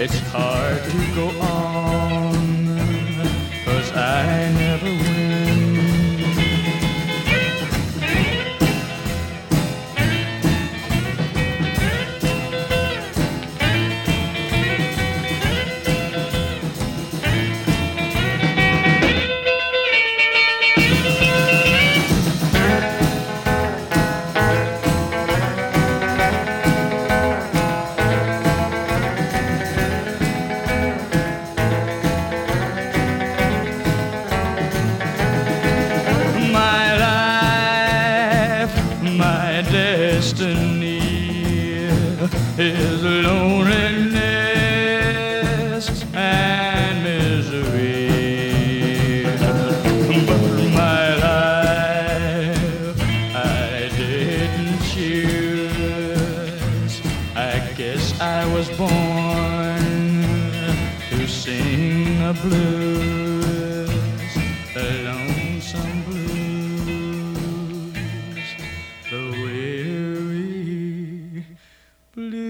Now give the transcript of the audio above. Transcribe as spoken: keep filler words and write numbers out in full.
It's hard to go on, 'cause I never win. My destiny is loneliness and misery. But my life I didn't choose. I guess I was born to sing the blues, the lonesome blues, the weary blues.